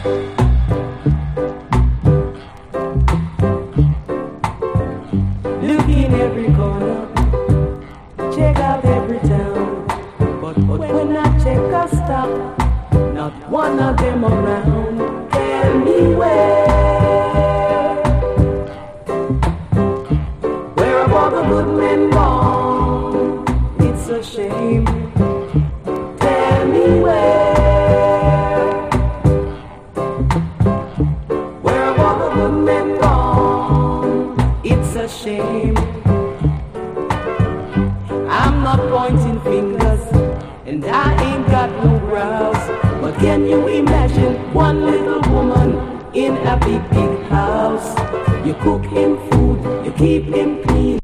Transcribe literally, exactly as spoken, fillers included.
Look in every corner, check out every town, but, but when I check a stop, not one of them around. Tell me where, where are all the good men born? It's a shame. Tell me where, where are all the good men born? It's a shame. I'm not pointing fingers, and I ain't got no brows. But can you imagine one little woman in a big, big house? You cook him food, you keep him clean,